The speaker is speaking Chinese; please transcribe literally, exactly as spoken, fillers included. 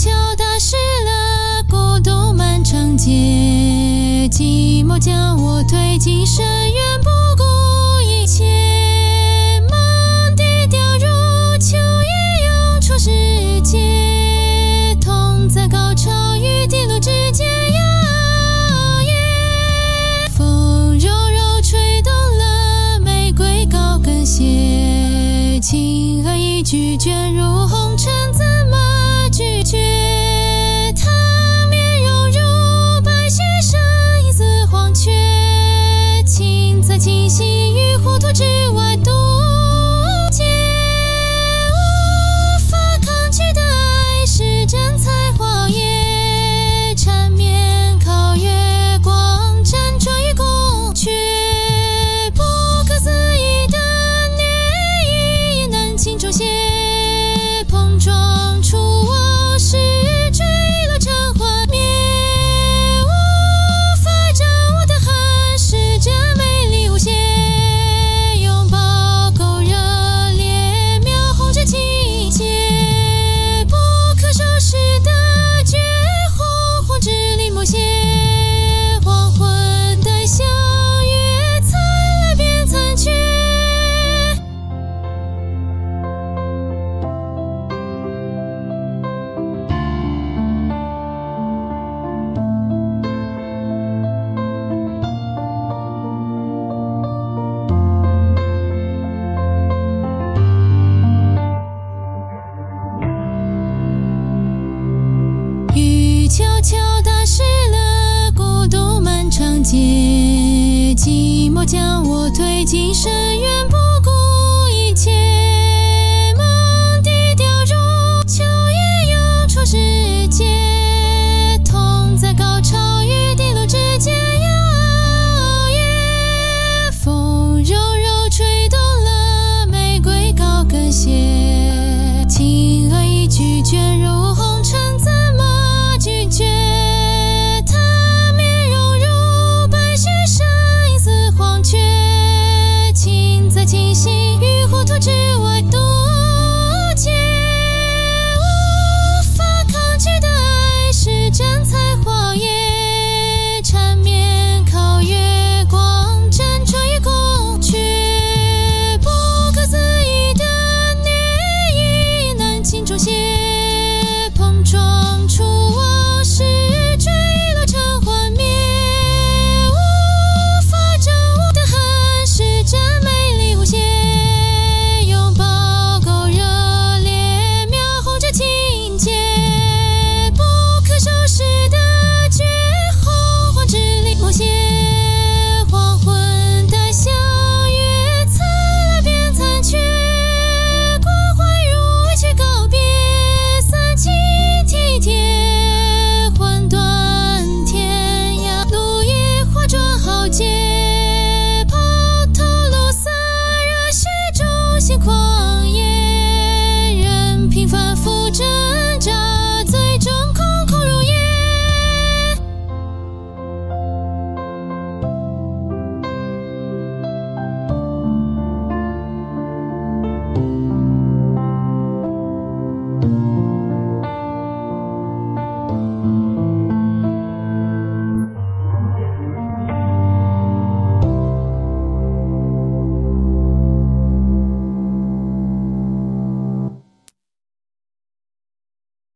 悄打湿了孤独漫长街，寂寞将我推进深渊，不顾一切。梦地掉入秋叶，涌出世界，痛在高潮与低落之间摇曳。风柔柔吹动了玫瑰高跟鞋，轻而易举卷入红尘，怎么拒绝？他面融入白雪上一丝黄雀，情在清晰与糊涂之外渡劫。无法抗拒的爱是真才华野，缠绵靠月光辗转于宫阙，不可思议的虐意也难尽终结。碰撞出我是坠落成幻灭，无法掌握的恨是这美丽无邪，拥抱够热烈，秒红这情节，不可收拾的绝红，红至临摹写，黄昏的笑越灿烂变残缺。雨悄悄打湿了孤独漫长街，寂寞将我推进深渊，不顾一切。梦地掉入秋叶，涌出世界，痛在高潮与低落之间摇曳。风柔柔吹动了玫瑰高跟鞋，轻而易举卷入